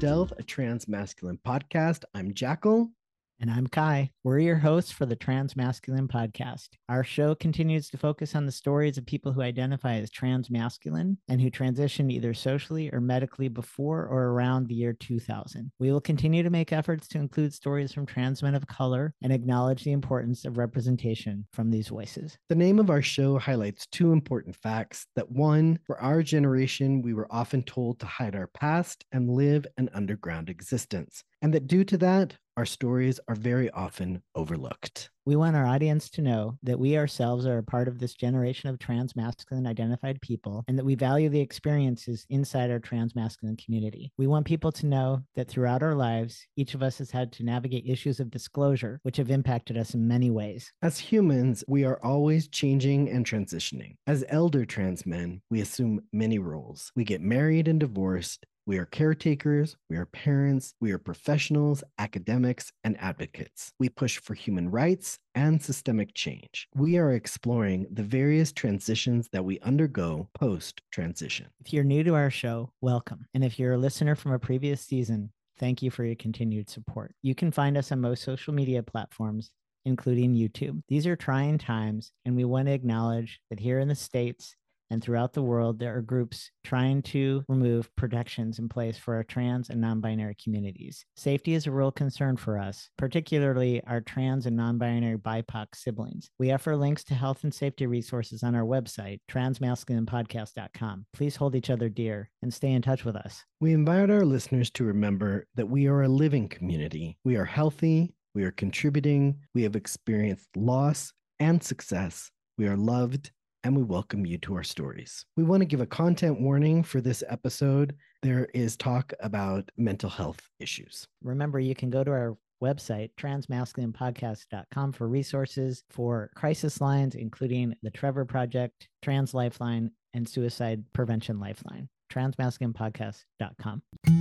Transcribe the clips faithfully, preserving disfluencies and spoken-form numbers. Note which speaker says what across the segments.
Speaker 1: Stealth, a trans masculine podcast. I'm Jackal.
Speaker 2: And I'm Kai. We're your hosts for the Trans Masculine Podcast. Our show continues to focus on the stories of people who identify as trans masculine and who transitioned either socially or medically before or around the year two thousand. We will continue to make efforts to include stories from trans men of color and acknowledge the importance of representation from these voices.
Speaker 1: The name of our show highlights two important facts. That one, for our generation, we were often told to hide our past and live an underground existence. And that due to that, our stories are very often overlooked.
Speaker 2: We want our audience to know that we ourselves are a part of this generation of trans masculine identified people and that we value the experiences inside our trans masculine community. We want people to know that throughout our lives, each of us has had to navigate issues of disclosure, which have impacted us in many ways.
Speaker 1: As humans, we are always changing and transitioning. As elder trans men, we assume many roles. We get married and divorced. We are caretakers, we are parents, we are professionals, academics, and advocates. We push for human rights and systemic change. We are exploring the various transitions that we undergo post-transition.
Speaker 2: If you're new to our show, welcome. And if you're a listener from a previous season, thank you for your continued support. You can find us on most social media platforms, including YouTube. These are trying times, and we want to acknowledge that here in the States, and throughout the world, there are groups trying to remove protections in place for our trans and non-binary communities. Safety is a real concern for us, particularly our trans and non-binary B I P O C siblings. We offer links to health and safety resources on our website, trans masculine podcast dot com. Please hold each other dear and stay in touch with us.
Speaker 1: We invite our listeners to remember that we are a living community. We are healthy, we are contributing, we have experienced loss and success, we are loved, and we welcome you to our stories. We want to give a content warning for this episode. There is talk about mental health issues.
Speaker 2: Remember, you can go to our website, trans masculine podcast dot com, for resources for crisis lines, including the Trevor Project, Trans Lifeline, and Suicide Prevention Lifeline. trans masculine podcast dot com.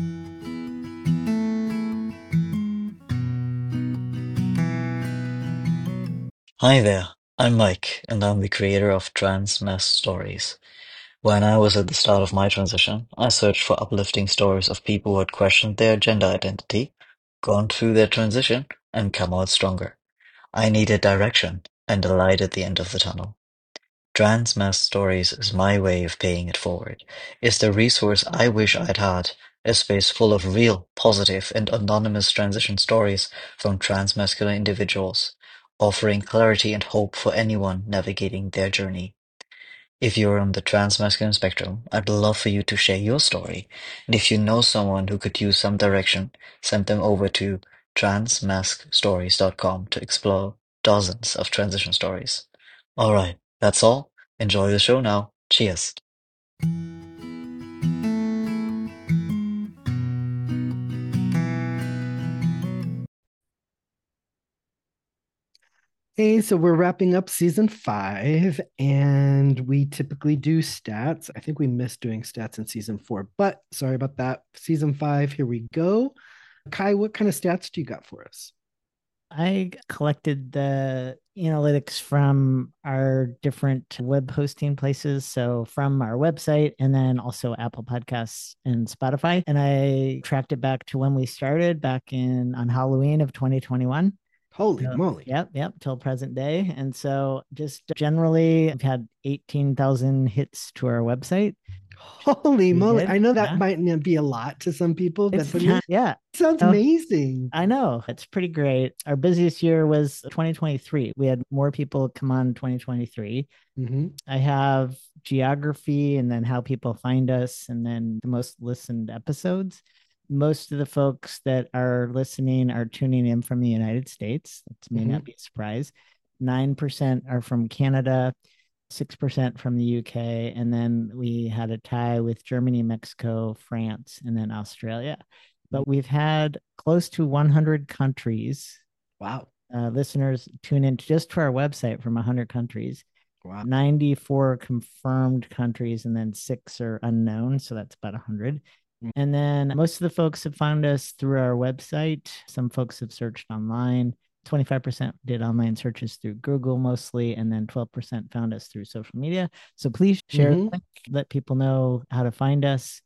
Speaker 3: Hi there. I'm Mike, and I'm the creator of Trans Mass Stories. When I was at the start of my transition, I searched for uplifting stories of people who had questioned their gender identity, gone through their transition, and come out stronger. I needed direction and a light at the end of the tunnel. Trans Mass Stories is my way of paying it forward. It's the resource I wish I'd had, a space full of real, positive, and anonymous transition stories from trans masculine individuals, offering clarity and hope for anyone navigating their journey. If you're on the trans masculine spectrum, I'd love for you to share your story. And if you know someone who could use some direction, send them over to trans mask stories dot com to explore dozens of transition stories. Alright, that's all. Enjoy the show now. Cheers.
Speaker 1: Hey, so we're wrapping up season five, and we typically do stats. I think we missed doing stats in season four, but sorry about that. Season five, here we go. Kai, what kind of stats do you got for us?
Speaker 2: I collected the analytics from our different web hosting places. So from our website and then also Apple Podcasts and Spotify. And I tracked it back to when we started back in on Halloween of twenty twenty-one.
Speaker 1: Holy
Speaker 2: So,
Speaker 1: moly.
Speaker 2: Yep, yep, till present day. And so just generally, I've had eighteen thousand hits to our website.
Speaker 1: Holy
Speaker 2: We
Speaker 1: moly.
Speaker 2: did,
Speaker 1: I know that
Speaker 2: yeah.
Speaker 1: might not be a lot to some people, but
Speaker 2: It's
Speaker 1: for
Speaker 2: not,
Speaker 1: me,
Speaker 2: yeah.
Speaker 1: it sounds
Speaker 2: Oh,
Speaker 1: amazing.
Speaker 2: I know. It's pretty great. Our busiest year was twenty twenty-three. We had more people come on in twenty twenty-three.
Speaker 1: Mm-hmm.
Speaker 2: I have geography and then how people find us and then the most listened episodes. Most of the folks that are listening are tuning in from the United States. That may
Speaker 1: Mhm.
Speaker 2: not be a surprise. nine percent are from Canada, six percent from the U K, and then we had a tie with Germany, Mexico, France, and then Australia. But we've had close to one hundred countries.
Speaker 1: Wow.
Speaker 2: Uh, listeners tune in just to our website from one hundred countries.
Speaker 1: Wow.
Speaker 2: ninety-four confirmed countries, and then six are unknown. So that's about one hundred.
Speaker 1: Mm.
Speaker 2: And then most of the folks have found us through our website. Some folks have searched online. twenty-five percent did online searches through Google mostly, and then twelve percent found us through social media. So please share
Speaker 1: Mhm.
Speaker 2: the link, let people know how to find us.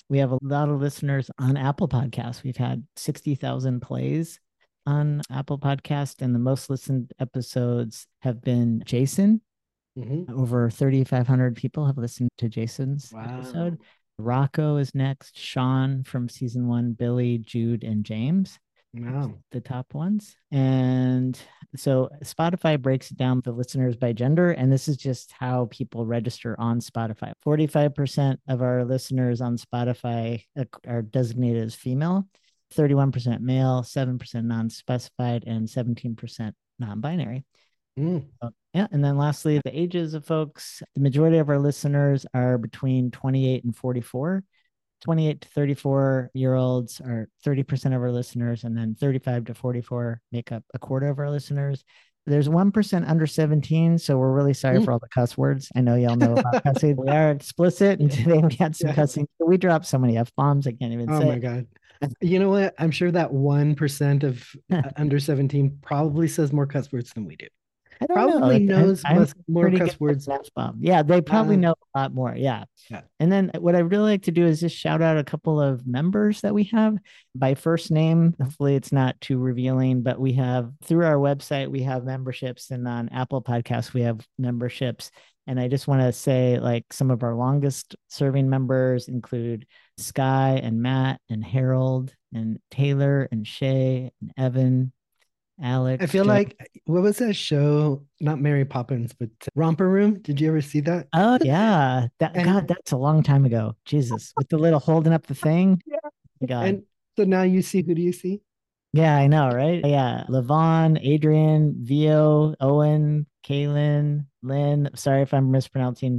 Speaker 2: We have a lot of listeners on Apple Podcasts. We've had sixty thousand plays on Apple Podcast, and the most listened episodes have been Jason. Mm-hmm. Over thirty-five hundred people have listened to Jason's wow. episode. Rocco is next. Sean from season one, Billy, Jude, and James. Wow. The top ones. And so Spotify breaks down the listeners by gender, and this is just how people register on Spotify. forty-five percent of our listeners on Spotify are designated as female, thirty-one percent male, seven percent non-specified, and seventeen percent non-binary. Mm. Uh, yeah. And then lastly, the ages of folks. The majority of our listeners are between twenty-eight and forty-four. twenty-eight to thirty-four year olds are thirty percent of our listeners, and then thirty-five to forty-four make up a quarter of our listeners. There's one percent under seventeen, so we're really sorry mm. for all the cuss words. I know y'all know about cussing. We are explicit, and today we had some yeah. cussing. We dropped so many F-bombs, I can't even
Speaker 1: oh
Speaker 2: say.
Speaker 1: Oh my God. You know what? I'm sure that one percent of under seventeen probably says more cuss words than we do.
Speaker 2: I don't
Speaker 1: probably
Speaker 2: know.
Speaker 1: knows
Speaker 2: I'm, I'm
Speaker 1: more cuss words.
Speaker 2: F-bomb. Yeah, they probably uh, know a lot more. Yeah.
Speaker 1: yeah.
Speaker 2: And then what I really like to do is just shout out a couple of members that we have by first name. Hopefully it's not too revealing, but we have through our website, we have memberships, and on Apple Podcasts, we have memberships. And I just want to say, like, some of our longest serving members include Sky and Matt and Harold and Taylor and Shay and Evan, Alex.
Speaker 1: I feel Joe. Like, what was that show? Not Mary Poppins, but Romper Room. Did you ever see that?
Speaker 2: Oh yeah, that and, God, that's a long time ago. Jesus, with the little holding up the thing.
Speaker 1: Yeah.
Speaker 2: God.
Speaker 1: And so now you see, who do you see?
Speaker 2: Yeah, I know, right? Yeah, Levon, Adrian, Vio, Owen, Kaylin, Lynn. Sorry if I'm mispronouncing.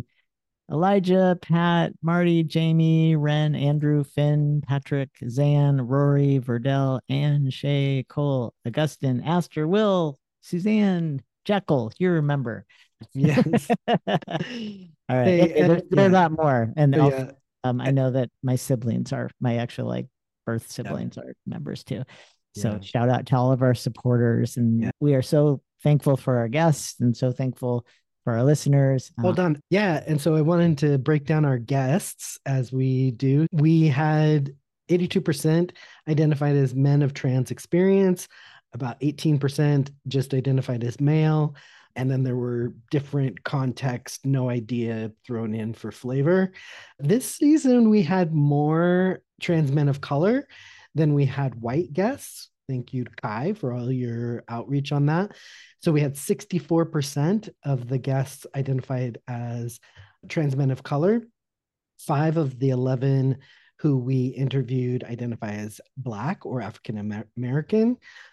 Speaker 2: Elijah, Pat, Marty, Jamie, Ren, Andrew, Finn, Patrick, Zan, Rory, Verdell, Ann, Shay, Cole, Augustin, Aster, Will, Suzanne, Jekyll. You remember.
Speaker 1: Yes.
Speaker 2: All right.
Speaker 1: Hey,
Speaker 2: hey,
Speaker 1: and,
Speaker 2: there's, there's
Speaker 1: yeah.
Speaker 2: a lot more. And
Speaker 1: yeah.
Speaker 2: also, um, I know that my siblings are, my actual like birth siblings yeah. are members too. So yeah. shout out to all of our supporters. And yeah. we are so thankful for our guests and so thankful for our listeners.
Speaker 1: Hold on. Yeah. And so I wanted to break down our guests as we do. We had eighty-two percent identified as men of trans experience, about eighteen percent just identified as male. And then there were different context, no idea thrown in for flavor. This season, we had more trans men of color than we had white guests. Thank you, Kai, for all your outreach on that. So we had sixty-four percent of the guests identified as trans men of color. Five of the eleven who we interviewed identify as Black or African American.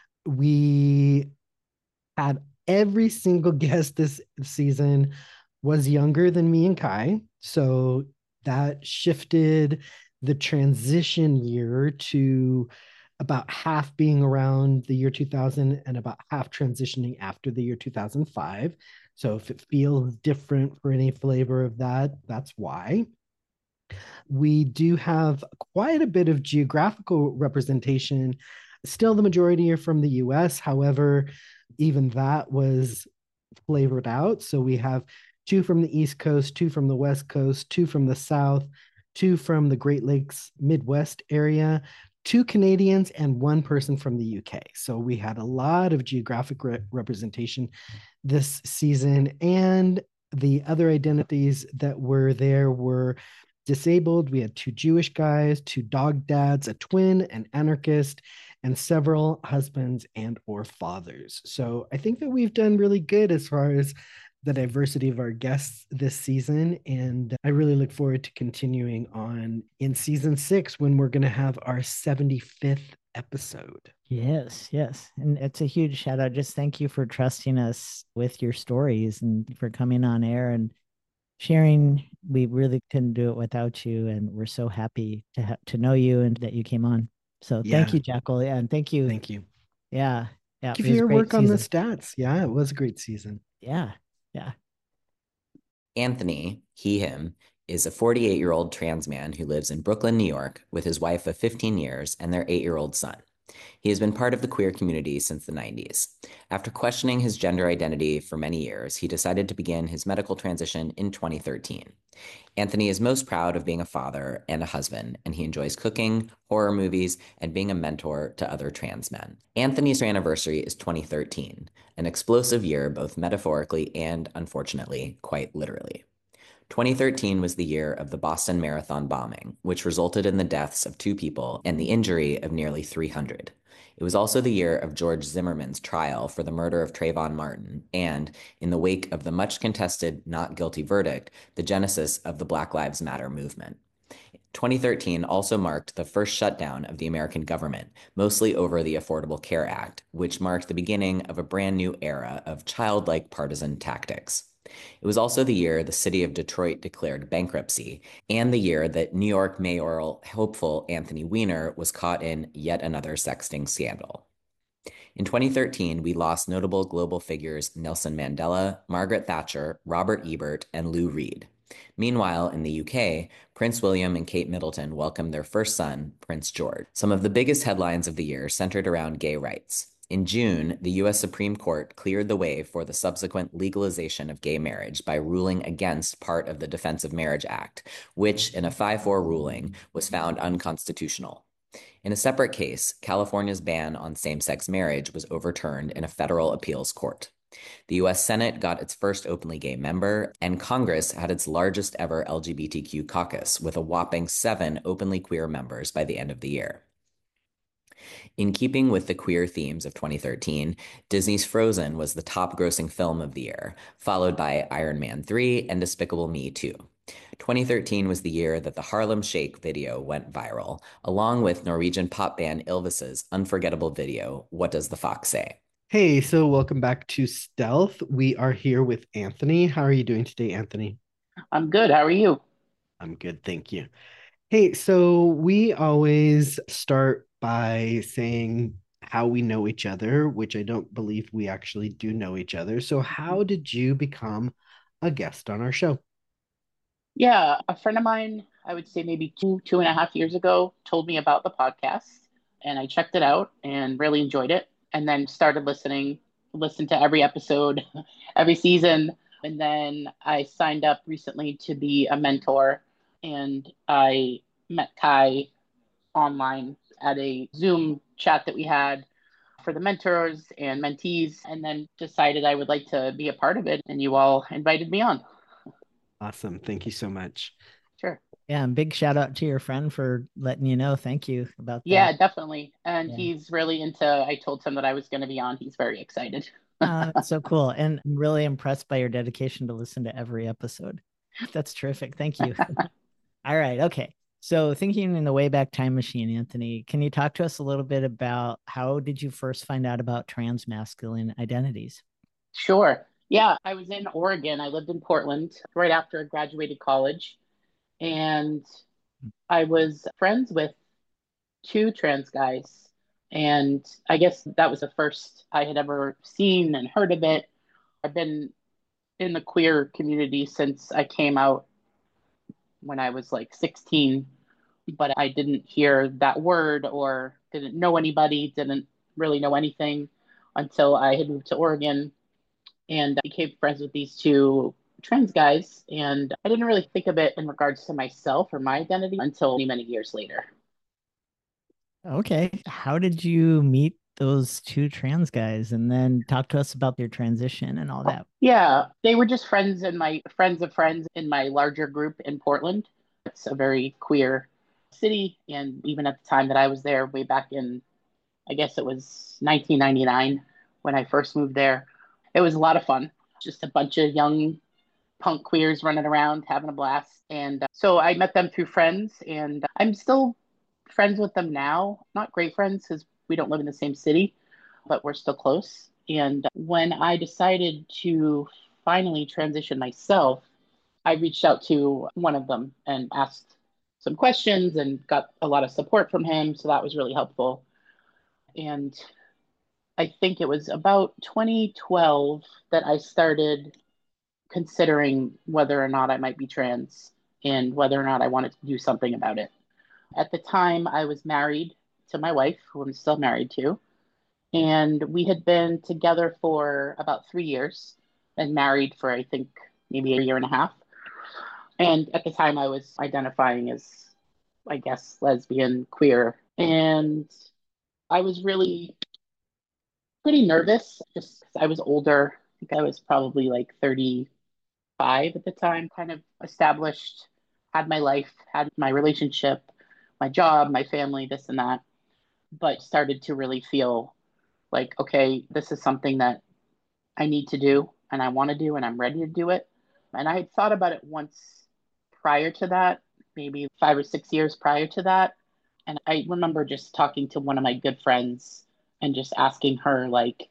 Speaker 1: We had every single guest this season was younger than me and Kai. So that shifted the transition year to about half being around the year two thousand and about half transitioning after the year two thousand five. So if it feels different for any flavor of that, that's why. We do have quite a bit of geographical representation. Still, the majority are from the U S. However, even that was flavored out. So we have two from the East Coast, two from the West Coast, two from the South, two from the Great Lakes Midwest area, two Canadians, and one person from the U K. So we had a lot of geographic re- representation this season. And the other identities that were there were disabled. We had two Jewish guys, two dog dads, a twin, an anarchist, and several husbands and or fathers. So I think that we've done really good as far as the diversity of our guests this season. And I really look forward to continuing on in season six when we're going to have our seventy-fifth episode.
Speaker 2: Yes, yes. And it's a huge shout out. Just thank you for trusting us with your stories and for coming on air and sharing. We really couldn't do it without you. And we're so happy to ha- to know you and that you came on. So yeah. Thank you, Jekyll. Yeah. And thank you.
Speaker 1: Thank you.
Speaker 2: Yeah. Yeah.
Speaker 1: Thank you for your work season. On the stats. Yeah. It was a great season.
Speaker 2: Yeah. Yeah.
Speaker 4: Anthony, he, him, is a forty-eight-year-old trans man who lives in Brooklyn, New York, with his wife of fifteen years and their eight-year-old son. He has been part of the queer community since the nineties. After questioning his gender identity for many years, he decided to begin his medical transition in twenty thirteen. Anthony is most proud of being a father and a husband, and he enjoys cooking, horror movies, and being a mentor to other trans men. Anthony's anniversary is twenty thirteen, an explosive year both metaphorically and, unfortunately, quite literally. twenty thirteen was the year of the Boston Marathon bombing, which resulted in the deaths of two people and the injury of nearly three hundred. It was also the year of George Zimmerman's trial for the murder of Trayvon Martin, and, in the wake of the much contested not guilty verdict, the genesis of the Black Lives Matter movement. twenty thirteen also marked the first shutdown of the American government, mostly over the Affordable Care Act, which marked the beginning of a brand new era of childlike partisan tactics. It was also the year the city of Detroit declared bankruptcy, and the year that New York mayoral hopeful Anthony Weiner was caught in yet another sexting scandal. In twenty thirteen, we lost notable global figures Nelson Mandela, Margaret Thatcher, Robert Ebert, and Lou Reed. Meanwhile, in the U K, Prince William and Kate Middleton welcomed their first son, Prince George. Some of the biggest headlines of the year centered around gay rights. In June, the U S Supreme Court cleared the way for the subsequent legalization of gay marriage by ruling against part of the Defense of Marriage Act, which, in a five four ruling, was found unconstitutional. In a separate case, California's ban on same-sex marriage was overturned in a federal appeals court. The U S Senate got its first openly gay member, and Congress had its largest ever L G B T Q caucus, with a whopping seven openly queer members by the end of the year. In keeping with the queer themes of twenty thirteen, Disney's Frozen was the top-grossing film of the year, followed by Iron Man three and Despicable Me two. twenty thirteen was the year that the Harlem Shake video went viral, along with Norwegian pop band Ylvis's unforgettable video, What Does the Fox Say?
Speaker 1: Hey, so welcome back to Stealth. We are here with Anthony. How are you doing today, Anthony?
Speaker 5: I'm good. How are you?
Speaker 1: I'm good, thank you. Hey, so we always start by saying how we know each other, which I don't believe we actually do know each other. So how did you become a guest on our show?
Speaker 5: Yeah, a friend of mine, I would say maybe two, two and a half years ago, told me about the podcast, and I checked it out and really enjoyed it, and then started listening, listened to every episode, every season, and then I signed up recently to be a mentor, and I met Kai online at a Zoom chat that we had for the mentors and mentees, and then decided I would like to be a part of it, and you all invited me on.
Speaker 1: Awesome. Thank you so much.
Speaker 5: Sure.
Speaker 2: Yeah, and big shout out to your friend for letting you know. Thank you about that.
Speaker 5: Yeah, definitely. And
Speaker 2: Yeah.
Speaker 5: he's really into, I told him that I was going to be on. He's very excited.
Speaker 2: Uh, that's so cool. And I'm really impressed by your dedication to listen to every episode. That's terrific. Thank you. All right. Okay. So thinking in the Wayback Time Machine, Anthony, can you talk to us a little bit about how did you first find out about trans masculine identities?
Speaker 5: Sure. Yeah, I was in Oregon. I lived in Portland right after I graduated college. And I was friends with two trans guys. And I guess that was the first I had ever seen and heard of it. I've been in the queer community since I came out when I was like sixteen, but I didn't hear that word or didn't know anybody, didn't really know anything until I had moved to Oregon and became friends with these two trans guys. And I didn't really think of it in regards to myself or my identity until many, many years later.
Speaker 2: Okay. How did you meet those two trans guys? And then talk to us about their transition and all that.
Speaker 5: Yeah, they were just friends and my friends of friends in my larger group in Portland. It's a very queer city. And even at the time that I was there, way back in, I guess it was nineteen ninety-nine when I first moved there, it was a lot of fun. Just a bunch of young punk queers running around, having a blast. And uh, so I met them through friends, and I'm still friends with them now. Not great friends because we don't live in the same city, but we're still close. And when I decided to finally transition myself, I reached out to one of them and asked some questions and got a lot of support from him. So that was really helpful. And I think it was about twenty twelve that I started considering whether or not I might be trans and whether or not I wanted to do something about it. At the time, I was married to my wife, who I'm still married to. And we had been together for about three years and married for, I think, maybe a year and a half. And at the time, I was identifying as, I guess, lesbian, queer. And I was really pretty nervous just because I was older. I think I was probably like thirty-five at the time, kind of established, had my life, had my relationship, my job, my family, this and that, but started to really feel like, okay, this is something that I need to do and I want to do and I'm ready to do it. And I had thought about it once prior to that, maybe five or six years prior to that. And I remember just talking to one of my good friends and just asking her, like,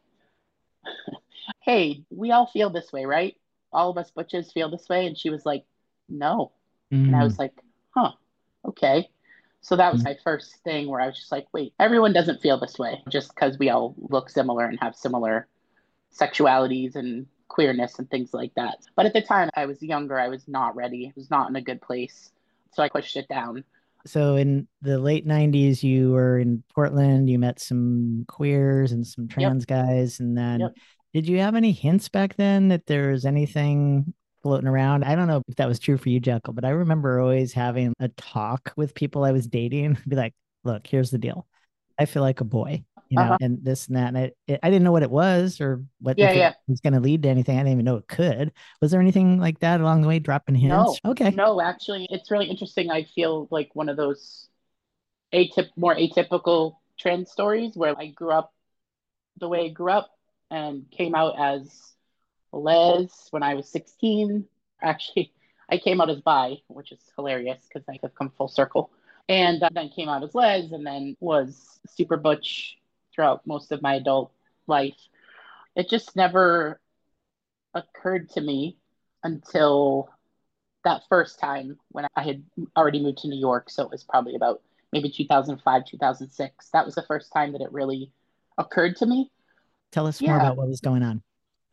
Speaker 5: hey, we all feel this way, right? All of us butches feel this way. And she was like, no. And I
Speaker 2: Mm,
Speaker 5: was like, huh, okay. So that was
Speaker 2: mm.
Speaker 5: my first thing where I was just like, wait, everyone doesn't feel this way just because we all look similar and have similar sexualities and queerness and things like that. But at the time, I was younger. I was not ready. I was not in a good place. So I pushed it down.
Speaker 2: So in the late nineties, you were in Portland, you met some queers and some
Speaker 5: Yep.
Speaker 2: trans guys. And then
Speaker 5: Yep.
Speaker 2: did you have any hints back then that there was anything floating around? I don't know if that was true for you, Jekyll, but I remember always having a talk with people I was dating, be like, look, here's the deal. I feel like a boy, you know,
Speaker 5: Uh-huh.
Speaker 2: and this and that. And I, it, I didn't know what it was or what
Speaker 5: Yeah,
Speaker 2: if it
Speaker 5: yeah.
Speaker 2: was going to lead to anything. I didn't even know it could. Was there anything like that along the way, dropping hints?
Speaker 5: No,
Speaker 2: Okay.
Speaker 5: no, actually, it's really interesting. I feel like one of those atyp more atypical trans stories where I grew up the way I grew up and came out as les when I was sixteen. Actually, I came out as bi, which is hilarious because I have come full circle. And uh, then came out as les and then was super butch throughout most of my adult life. It just never occurred to me until that first time when I had already moved to New York. So it was probably about maybe two thousand five, two thousand six. That was the first time that it really occurred to me.
Speaker 2: Tell us more
Speaker 5: Yeah,
Speaker 2: about what was going on.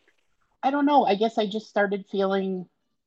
Speaker 5: I don't know. I guess I just started feeling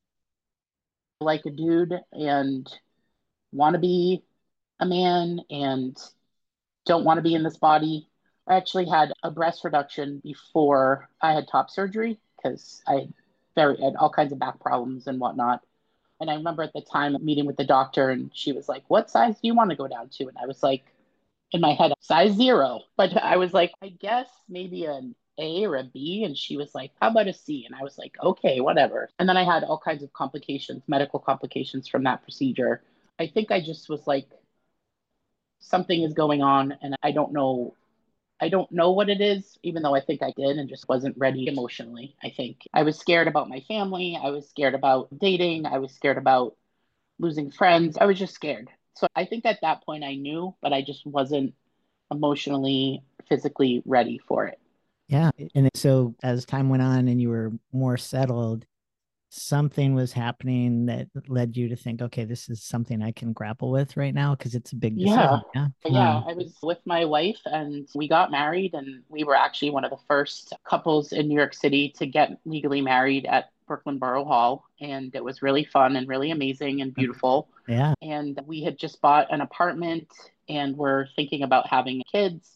Speaker 5: like a dude and want to be a man and don't want to be in this body. I actually had a breast reduction before I had top surgery because I had very had all kinds of back problems and whatnot. And I remember at the time meeting with the doctor, and she was like, "What size do you want to go down to?" And I was like, in my head, size zero. But I was like, I guess maybe an A or a B. And she was like, how about a C? And I was like, okay, whatever. And then I had all kinds of complications, medical complications from that procedure. I think I just was like, something is going on, and I don't know. I don't know what it is, even though I think I did and just wasn't ready emotionally. I think I was scared about my family. I was scared about dating. I was scared about losing friends. I was just scared. So I think at that point I knew, but I just wasn't emotionally, physically ready for it.
Speaker 2: Yeah. And so as time went on and you were more settled, something was happening that led you to think, okay, this is something I can grapple with right now because it's a big
Speaker 5: Yeah.
Speaker 2: decision. Yeah.
Speaker 5: Yeah,
Speaker 2: Um,
Speaker 5: I was with my wife and we got married, and we were actually one of the first couples in New York City to get legally married at Brooklyn Borough Hall. And it was really fun and really amazing and beautiful.
Speaker 2: yeah.
Speaker 5: And we had just bought an apartment and were thinking about having kids.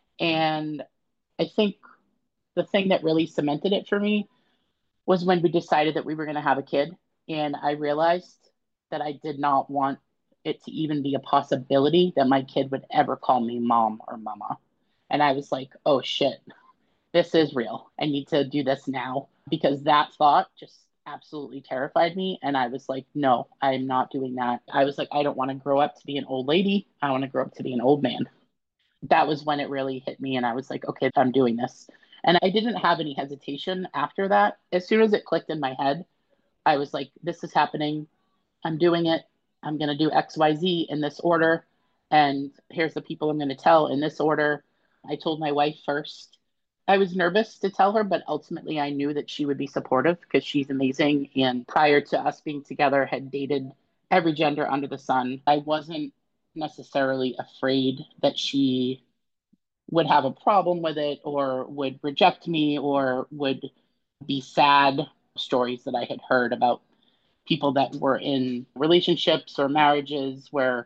Speaker 5: And I think the thing that really cemented it for me was when we decided that we were going to have a kid. And I realized that I did not want it to even be a possibility that my kid would ever call me mom or mama. And I was like, oh shit, this is real. I need to do this now, because that thought just absolutely terrified me. And I was like, no, I'm not doing that. I was like, I don't want to grow up to be an old lady. I want to grow up to be an old man. That was when it really hit me. And I was like, okay, I'm doing this. And I didn't have any hesitation after that. As soon as it clicked in my head, I was like, this is happening. I'm doing it. I'm going to do X, Y, Z in this order. And here's the people I'm going to tell in this order. I told my wife first. I was nervous to tell her, but ultimately I knew that she would be supportive because she's amazing. And prior to us being together, had dated every gender under the sun. I wasn't necessarily afraid that she would have a problem with it or would reject me or would be sad. Stories that I had heard about people that were in relationships or marriages where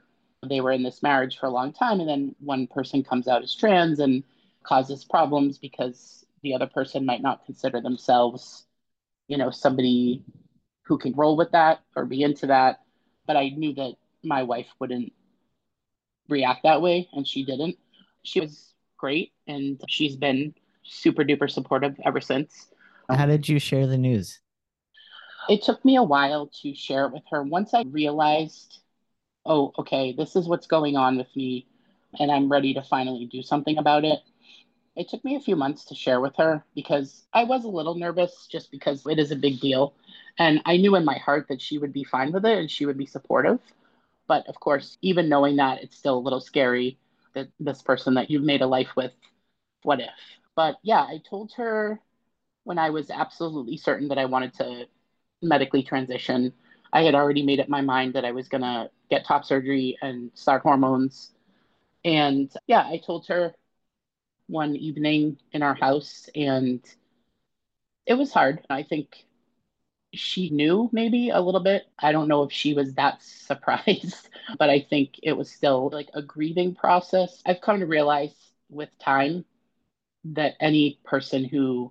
Speaker 5: they were in this marriage for a long time, and then one person comes out as trans and causes problems because the other person might not consider themselves, you know, somebody who can roll with that or be into that. But I knew that my wife wouldn't react that way, and she didn't. She was great, and she's been super duper supportive ever since.
Speaker 2: How did you share the news?
Speaker 5: It took me a while to share it with her. Once I realized, oh, okay, this is what's going on with me, and I'm ready to finally do something about it. It took me a few months to share with her because I was a little nervous just because it is a big deal. And I knew in my heart that she would be fine with it and she would be supportive. But of course, even knowing that, it's still a little scary that this person that you've made a life with, what if? But yeah, I told her when I was absolutely certain that I wanted to medically transition. I had already made up my mind that I was going to get top surgery and start hormones. And yeah, I told her one evening in our house, and it was hard. I think she knew maybe a little bit. I don't know if she was that surprised, but I think it was still like a grieving process. I've come to realize with time that any person who,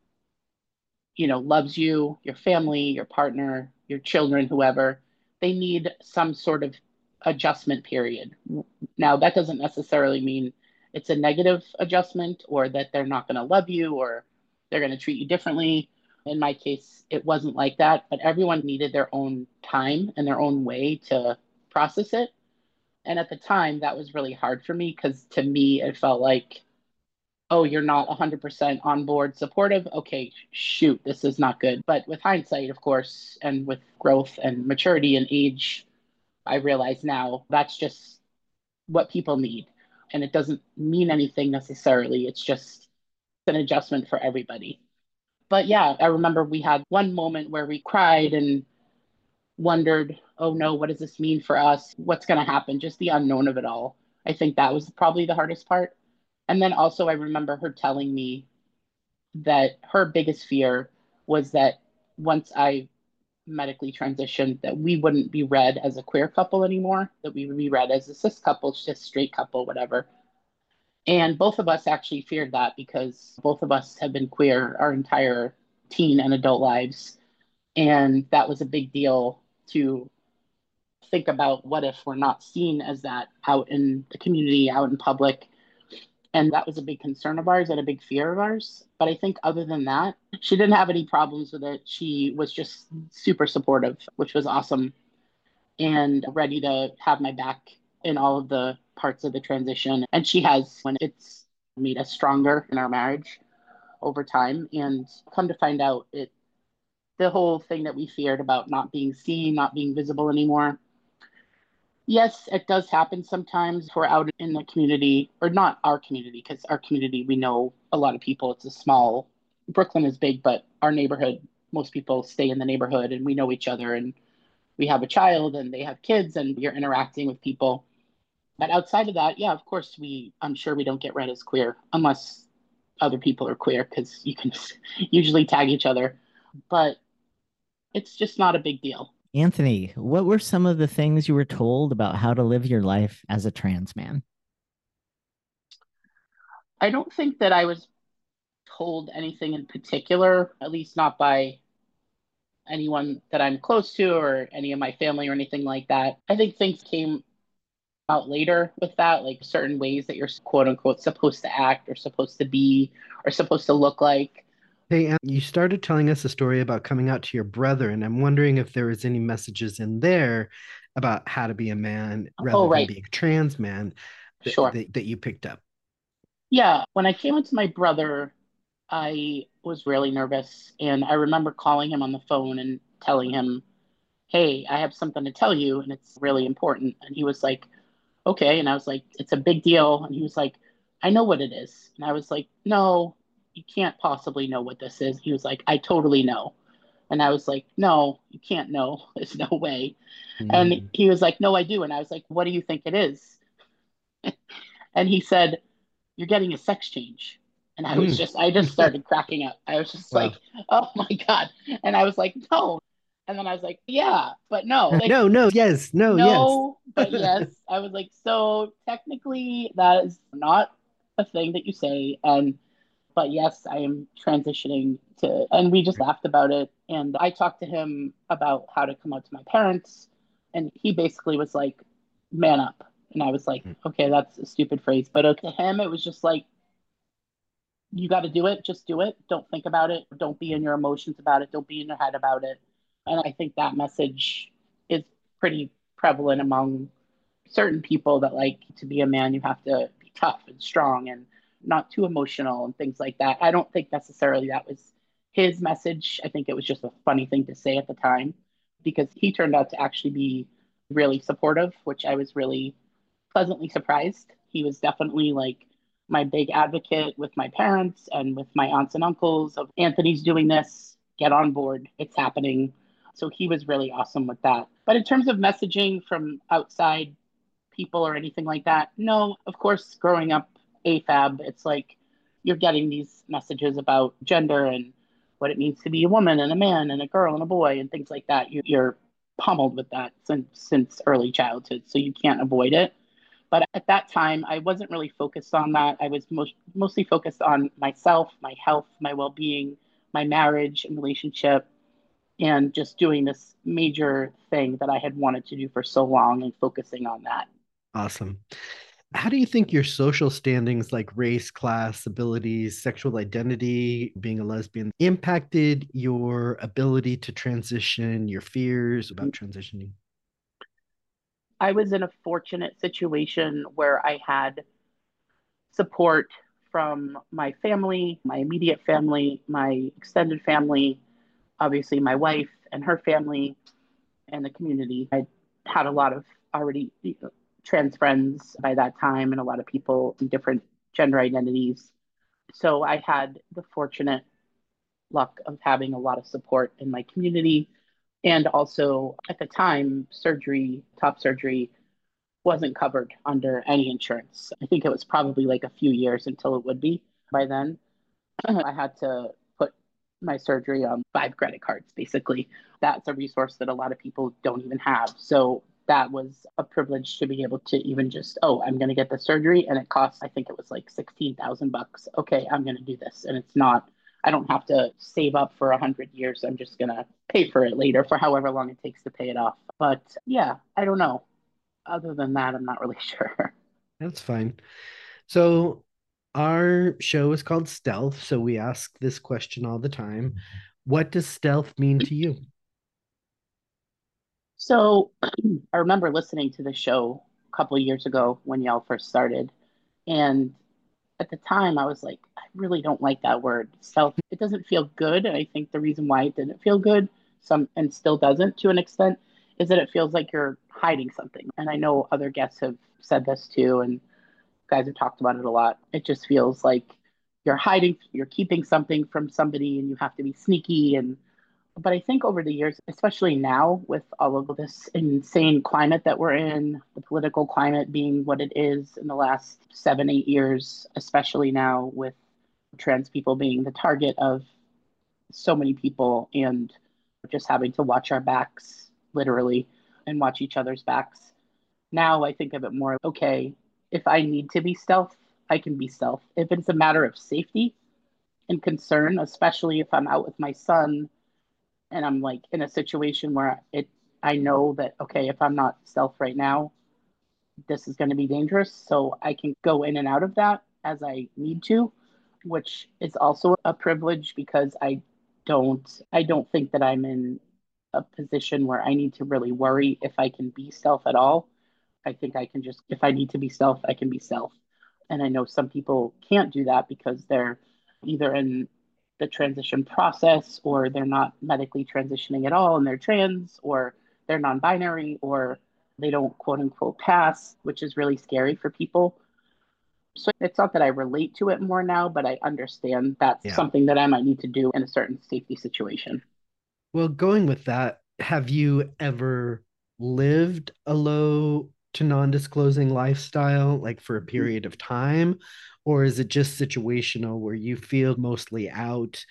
Speaker 5: you know, loves you, your family, your partner, your children, whoever, they need some sort of adjustment period. Now, that doesn't necessarily mean it's a negative adjustment or that they're not going to love you or they're going to treat you differently. In my case, it wasn't like that, but everyone needed their own time and their own way to process it. And at the time, that was really hard for me because to me, it felt like, oh, you're not one hundred percent on board supportive. Okay, shoot, this is not good. But with hindsight, of course, and with growth and maturity and age, I realize now that's just what people need. And it doesn't mean anything necessarily. It's just an adjustment for everybody. But yeah, I remember we had one moment where we cried and wondered, oh no, what does this mean for us? What's going to happen? Just the unknown of it all. I think that was probably the hardest part. And then also, I remember her telling me that her biggest fear was that once I medically transitioned, that we wouldn't be read as a queer couple anymore, that we would be read as a cis couple, just straight couple, whatever. And both of us actually feared that because both of us have been queer our entire teen and adult lives. And that was a big deal to think about what if we're not seen as that out in the community, out in public. And that was a big concern of ours and a big fear of ours. But I think other than that, she didn't have any problems with it. She was just super supportive, which was awesome, and ready to have my back in all of the parts of the transition. And she has, when it's made us stronger in our marriage over time. And come to find out, it the whole thing that we feared about not being seen, not being visible anymore. Yes, it does happen sometimes. We're out in the community, or not our community, because our community, we know a lot of people. It's a small, Brooklyn is big, but our neighborhood, most people stay in the neighborhood and we know each other and we have a child and they have kids and you're interacting with people. But outside of that, yeah, of course, we, I'm sure we don't get read as queer unless other people are queer because you can usually tag each other. But it's just not a big deal.
Speaker 2: Anthony, what were some of the things you were told about how to live your life as a trans man?
Speaker 5: I don't think that I was told anything in particular, at least not by anyone that I'm close to or any of my family or anything like that. I think things came out later with that, like certain ways that you're quote unquote supposed to act or supposed to be or supposed to look like.
Speaker 1: Hey, Ann, you started telling us a story about coming out to your brother, and I'm wondering if there was any messages in there about how to be a man rather
Speaker 5: Oh,
Speaker 1: than
Speaker 5: right.
Speaker 1: being a trans man that,
Speaker 5: Sure.
Speaker 1: that, that you picked up.
Speaker 5: Yeah. When I came into my brother, I was really nervous. And I remember calling him on the phone and telling him, hey, I have something to tell you, and it's really important. And he was like, okay. And I was like, it's a big deal. And he was like, I know what it is. And I was like, no, you can't possibly know what this is. He was like, I totally know. And I was like, no, you can't know. There's no way. And
Speaker 1: Mm.
Speaker 5: he was like, no, I do. And I was like, what do you think it is? And he said, you're getting a sex change. And I was
Speaker 1: Mm.
Speaker 5: just, I just started cracking up. I was just
Speaker 1: Wow.
Speaker 5: like, oh my God. And I was like, no. And then I was like, yeah, but no, like,
Speaker 1: no, no, yes, no, yes.
Speaker 5: no, but yes. I was like, so technically, that is not a thing that you say. And, but yes, I am transitioning to, and we just laughed about it. And I talked to him about how to come out to my parents. And he basically was like, man up. And I was like, okay, that's a stupid phrase. But uh, to him, it was just like, you got to do it. Just do it. Don't think about it. Don't be in your emotions about it. Don't be in your head about it. And I think that message is pretty prevalent among certain people that like to be a man, you have to be tough and strong and not too emotional and things like that. I don't think necessarily that was his message. I think it was just a funny thing to say at the time because he turned out to actually be really supportive, which I was really pleasantly surprised. He was definitely like my big advocate with my parents and with my aunts and uncles of Anthony's doing this, get on board, it's happening. So he was really awesome with that. But in terms of messaging from outside people or anything like that, no, of course, growing up A F A B, it's like you're getting these messages about gender and what it means to be a woman and a man and a girl and a boy and things like that. You, you're pummeled with that since since early childhood, so you can't avoid it. But at that time, I wasn't really focused on that. I was most, mostly focused on myself, my health, my well being, my marriage and relationship, and just doing this major thing that I had wanted to do for so long and focusing on that.
Speaker 1: Awesome. How do you think your social standings like race, class, abilities, sexual identity, being a lesbian impacted your ability to transition, your fears about transitioning?
Speaker 5: I was in a fortunate situation where I had support from my family, my immediate family, my extended family, obviously my wife and her family, and the community. I had a lot of already trans friends by that time and a lot of people in different gender identities. So I had the fortunate luck of having a lot of support in my community. And also at the time, surgery, top surgery, wasn't covered under any insurance. I think it was probably like a few years until it would be by then. I had to put my surgery on five credit cards, basically. That's a resource that a lot of people don't even have. So that was a privilege to be able to even just, oh, I'm going to get the surgery and it costs, I think it was like sixteen thousand bucks. Okay, I'm going to do this. And it's not, I don't have to save up for a hundred years. I'm just going to pay for it later for however long it takes to pay it off. But yeah, I don't know. Other than that, I'm not really sure.
Speaker 1: That's fine. So, our show is called Stealth. So, we ask this question all the time. What does stealth mean to you?
Speaker 5: So I remember listening to the show a couple of years ago when y'all first started. And at the time, I was like, I really don't like that word. Stealth, it doesn't feel good. And I think the reason why it didn't feel good, some and still doesn't to an extent, is that it feels like you're hiding something. And I know other guests have said this too, and guys have talked about it a lot. It just feels like you're hiding, you're keeping something from somebody, and you have to be sneaky. And but I think over the years, especially now with all of this insane climate that we're in, the political climate being what it is in the last seven, eight years, especially now with trans people being the target of so many people and just having to watch our backs literally and watch each other's backs. Now I think of it more, okay, if I need to be stealth, I can be stealth. If it's a matter of safety and concern, especially if I'm out with my son and I'm like in a situation where it I know that okay, if I'm not stealth right now, this is going to be dangerous. So I can go in and out of that as I need to, which is also a privilege because I don't I don't think that I'm in a position where I need to really worry if I can be stealth at all. I think I can just if I need to be stealth, I can be stealth. And I know some people can't do that because they're either in the transition process or they're not medically transitioning at all and they're trans or they're non-binary or they don't quote unquote pass, which is really scary for people. So it's not that I relate to it more now, but I understand that's
Speaker 1: Yeah.
Speaker 5: something that I might need to do in a certain safety situation.
Speaker 1: Well, going with that, have you ever lived a low to non-disclosing lifestyle like for a period of time? Or is it just situational where you feel mostly out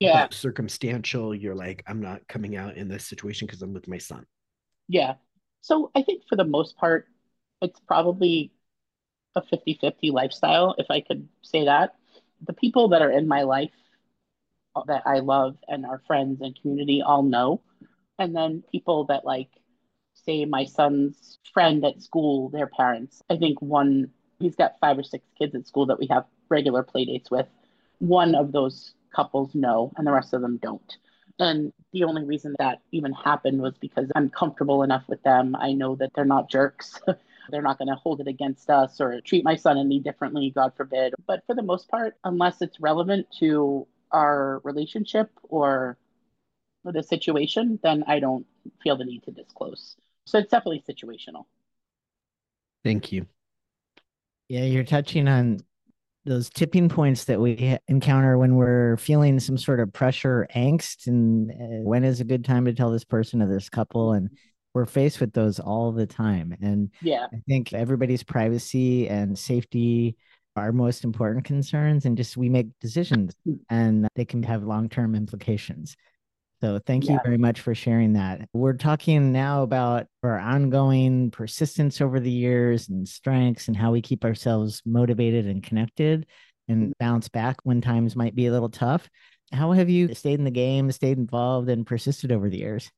Speaker 5: Yeah.
Speaker 1: But circumstantial, you're like, I'm not coming out in this situation because I'm with my son.
Speaker 5: Yeah. So I think for the most part, it's probably a fifty-fifty lifestyle, if I could say that. The people that are in my life that I love and our friends and community all know. And then people that like, say, my son's friend at school, their parents. I think one, he's got five or six kids at school that we have regular play dates with. One of those couples know, and the rest of them don't. And the only reason that even happened was because I'm comfortable enough with them. I know that they're not jerks. They're not going to hold it against us or treat my son and me differently, God forbid. But for the most part, unless it's relevant to our relationship or the situation, then I don't feel the need to disclose. So it's definitely situational.
Speaker 1: Thank you.
Speaker 2: Yeah, you're touching on those tipping points that we encounter when we're feeling some sort of pressure, angst, and uh, when is a good time to tell this person or this couple? And we're faced with those all the time. And
Speaker 5: Yeah.
Speaker 2: I think everybody's privacy and safety are most important concerns, and just we make decisions and they can have long-term implications. So thank you
Speaker 5: Yeah.
Speaker 2: very much for sharing that. We're talking now about our ongoing persistence over the years and strengths and how we keep ourselves motivated and connected and bounce back when times might be a little tough. How have you stayed in the game, stayed involved, and persisted over the years?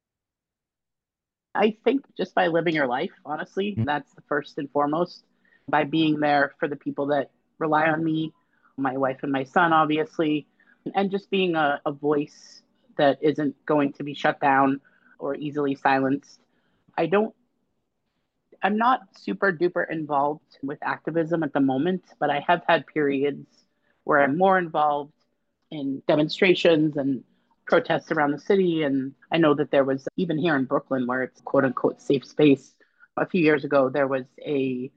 Speaker 5: I think just by living your life, honestly,
Speaker 2: Mm.
Speaker 5: that's the first and foremost. By being there for the people that rely on me, my wife and my son, obviously, and just being a, a voice that isn't going to be shut down or easily silenced. I don't, I'm not super duper involved with activism at the moment, but I have had periods where I'm more involved in demonstrations and protests around the city. And I know that there was, even here in Brooklyn, where it's quote unquote safe space, a few years ago, there was a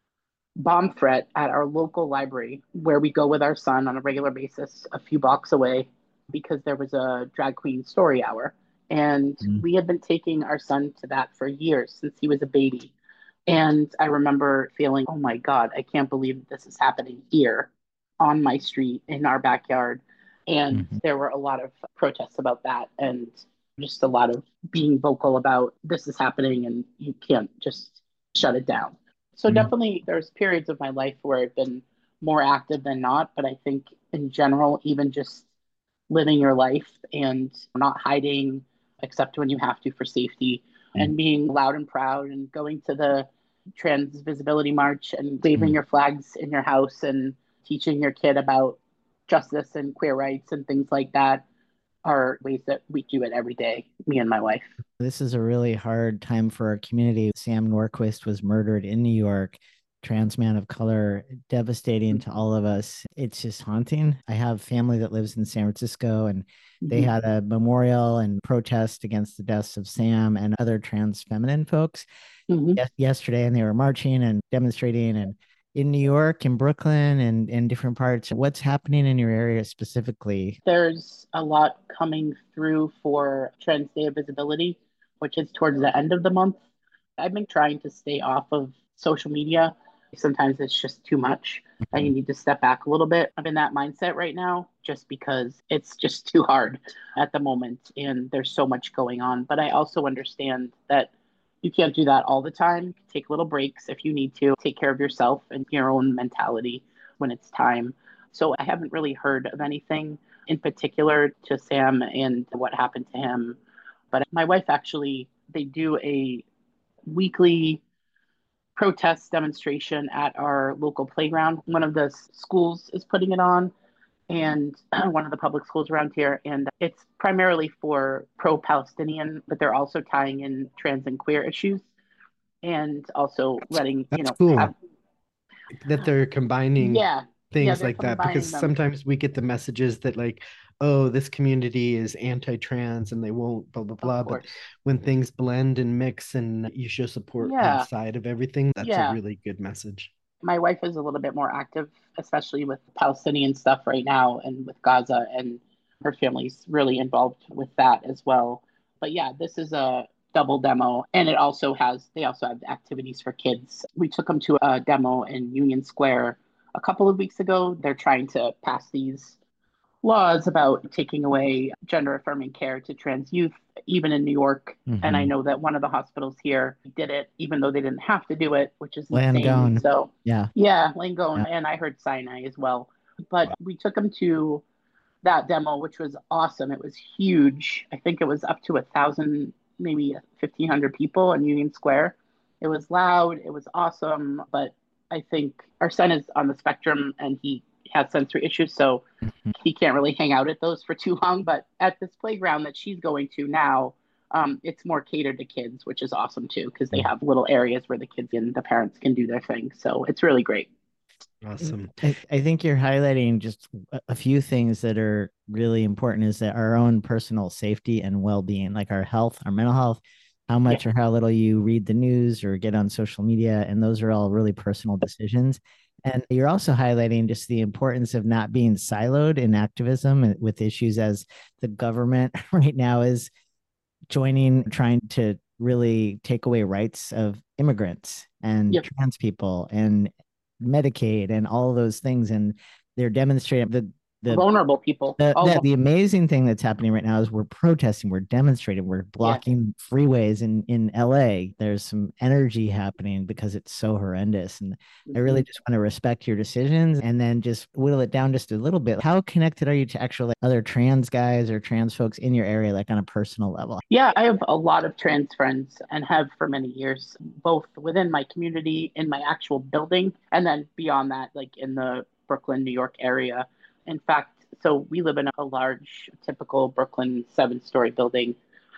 Speaker 5: bomb threat at our local library where we go with our son on a regular basis a few blocks away because there was a drag queen story hour. And
Speaker 2: Mm.
Speaker 5: we had been taking our son to that for years since he was a baby. And I remember feeling, oh my God, I can't believe this is happening here on my street in our backyard. And
Speaker 2: Mhm.
Speaker 5: there were a lot of protests about that and just a lot of being vocal about this is happening and you can't just shut it down. So
Speaker 2: Mm.
Speaker 5: definitely there's periods of my life where I've been more active than not, but I think in general, even just living your life and not hiding except when you have to for safety
Speaker 2: Mm.
Speaker 5: and being loud and proud and going to the trans visibility march and waving
Speaker 2: Mm.
Speaker 5: your flags in your house and teaching your kid about justice and queer rights and things like that are ways that we do it every day, me and my wife.
Speaker 2: This is a really hard time for our community. Sam Norquist was murdered in New York, trans man of color, devastating to all of us. It's just haunting. I have family that lives in San Francisco, and they
Speaker 5: Mhm.
Speaker 2: had a memorial and protest against the deaths of Sam and other trans feminine folks
Speaker 5: Mhm.
Speaker 2: yes, yesterday, and they were marching and demonstrating and in New York and Brooklyn and in different parts. What's happening in your area specifically?
Speaker 5: There's a lot coming through for Trans Day of Visibility, which is towards the end of the month. I've been trying to stay off of social media. Sometimes it's just too much. And you need to step back a little bit. I'm in that mindset right now just because it's just too hard at the moment and there's so much going on. But I also understand that you can't do that all the time. Take little breaks if you need to. Take care of yourself and your own mentality when it's time. So I haven't really heard of anything in particular to Sam and what happened to him. But my wife actually, they do a weekly protest demonstration at our local playground. One of the schools is putting it on, and one of the public schools around here. And it's primarily for pro Palestinian, but they're also tying in trans and queer issues and also letting, you
Speaker 1: That's
Speaker 5: know,
Speaker 1: cool
Speaker 5: have,
Speaker 1: that they're combining
Speaker 5: yeah, yeah,
Speaker 1: things
Speaker 5: they're
Speaker 1: like that, because
Speaker 5: combining them.
Speaker 1: sometimes we get the messages that like, oh, this community is anti-trans and they won't blah blah
Speaker 5: Of
Speaker 1: blah, but
Speaker 5: course.
Speaker 1: when things blend and mix and you show support
Speaker 5: Yeah,
Speaker 1: inside of everything, that's a
Speaker 5: yeah.
Speaker 1: really good message.
Speaker 5: My wife is a little bit more active, especially with Palestinian stuff right now and with Gaza, and her family's really involved with that as well. But yeah, this is a double demo, and it also has they also have activities for kids. We took them to a demo in Union Square a couple of weeks ago. They're trying to pass these laws about taking away gender affirming care to trans youth, even in New York. Mm-hmm. And I know that one of the hospitals here did it, even though they didn't have to do it, which is insane.
Speaker 2: Langone.
Speaker 5: So
Speaker 2: yeah,
Speaker 5: yeah, Langone, yeah. And I heard Sinai as well. But wow. We took them to that demo, which was awesome. It was huge. I think it was up to a thousand, maybe fifteen hundred people in Union Square. It was loud. It was awesome. But I think our son is on the spectrum and he has sensory issues, so mm-hmm. he can't really hang out at those for too long. But at this playground that she's going to now, um, it's more catered to kids, which is awesome too, because they have little areas where the kids and the parents can do their thing. So it's really great.
Speaker 1: Awesome.
Speaker 2: I, I think you're highlighting just a few things that are really important, is that our own personal safety and well-being, like our health, our mental health, how much yeah. or how little you read the news or get on social media. And those are all really personal decisions. And you're also highlighting just the importance of not being siloed in activism with issues, as the government right now is joining, trying to really take away rights of immigrants and yep. trans people and Medicaid and all of those things. And they're demonstrating the the
Speaker 5: vulnerable people.
Speaker 2: The, the, the amazing thing that's happening right now is we're protesting, we're demonstrating, we're blocking yeah. freeways in, in L A. There's some energy happening because it's so horrendous. And mm-hmm. I really just want to respect your decisions and then just whittle it down just a little bit. How connected are you to actual like, other trans guys or trans folks in your area, like on a personal level?
Speaker 5: Yeah, I have a lot of trans friends and have for many years, both within my community, in my actual building, and then beyond that, like in the Brooklyn, New York area. In fact, so we live in a large, typical Brooklyn seven-story building,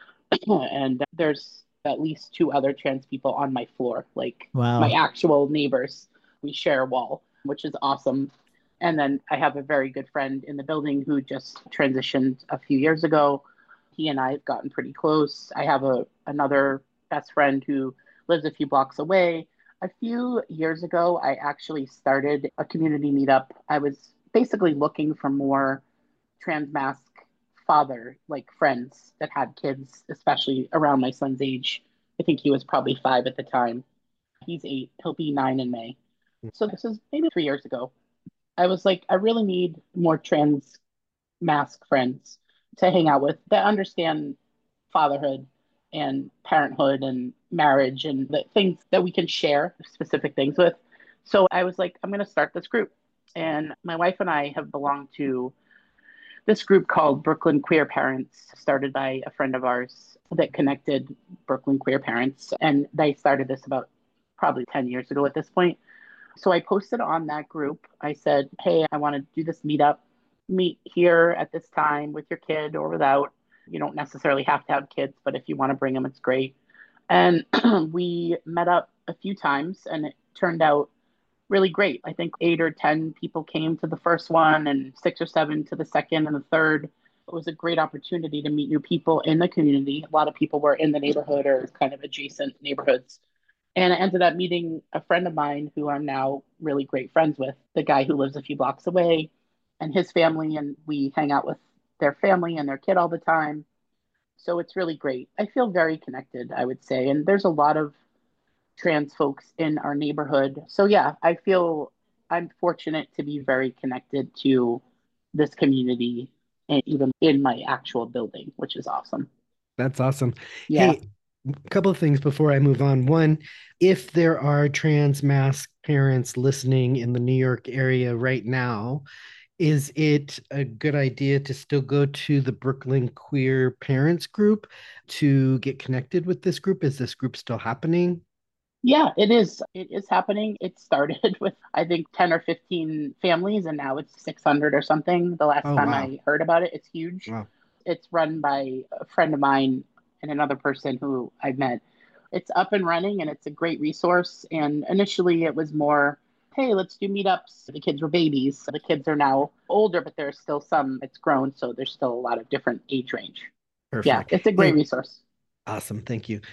Speaker 5: and there's at least two other trans people on my floor, like wow. my actual neighbors. We share a wall, which is awesome. And then I have a very good friend in the building who just transitioned a few years ago. He and I have gotten pretty close. I have a another best friend who lives a few blocks away. A few years ago, I actually started a community meetup. I was basically looking for more trans masc father like friends that had kids, especially around my son's age. I think he was probably five at the time. He's eight. He'll be nine in May. So this is maybe three years ago. I was like, I really need more trans masc friends to hang out with that understand fatherhood and parenthood and marriage and the things that we can share specific things with. So I was like, I'm going to start this group. And my wife and I have belonged to this group called Brooklyn Queer Parents, started by a friend of ours that connected Brooklyn Queer Parents. And they started this about probably ten years ago at this point. So I posted on that group. I said, hey, I want to do this meetup. Meet here at this time with your kid or without. You don't necessarily have to have kids, but if you want to bring them, it's great. And we met up a few times and it turned out really great. I think eight or ten people came to the first one and six or seven to the second and the third. It was a great opportunity to meet new people in the community. A lot of people were in the neighborhood or kind of adjacent neighborhoods. And I ended up meeting a friend of mine who I'm now really great friends with, the guy who lives a few blocks away and his family. And we hang out with their family and their kid all the time. So it's really great. I feel very connected, I would say. And there's a lot of trans folks in our neighborhood. So yeah, I feel I'm fortunate to be very connected to this community and even in my actual building, which is awesome.
Speaker 1: That's awesome.
Speaker 5: Yeah.
Speaker 1: Hey, a couple of things before I move on. One, if there are trans masc parents listening in the New York area right now, is it a good idea to still go to the Brooklyn Queer Parents group to get connected with this group? Is this group still happening?
Speaker 5: Yeah, it is. It is happening. It started with, I think, ten or fifteen families, and now it's six hundred or something. The last
Speaker 1: oh,
Speaker 5: time
Speaker 1: wow.
Speaker 5: I heard about it, it's huge.
Speaker 1: Wow.
Speaker 5: It's run by a friend of mine and another person who I've met. It's up and running, and it's a great resource. And initially, it was more, hey, let's do meetups. The kids were babies. The kids are now older, but there's still some, it's grown. So there's still a lot of different age range.
Speaker 1: Perfect.
Speaker 5: Yeah, it's a great
Speaker 1: hey,
Speaker 5: resource.
Speaker 1: Awesome. Thank you.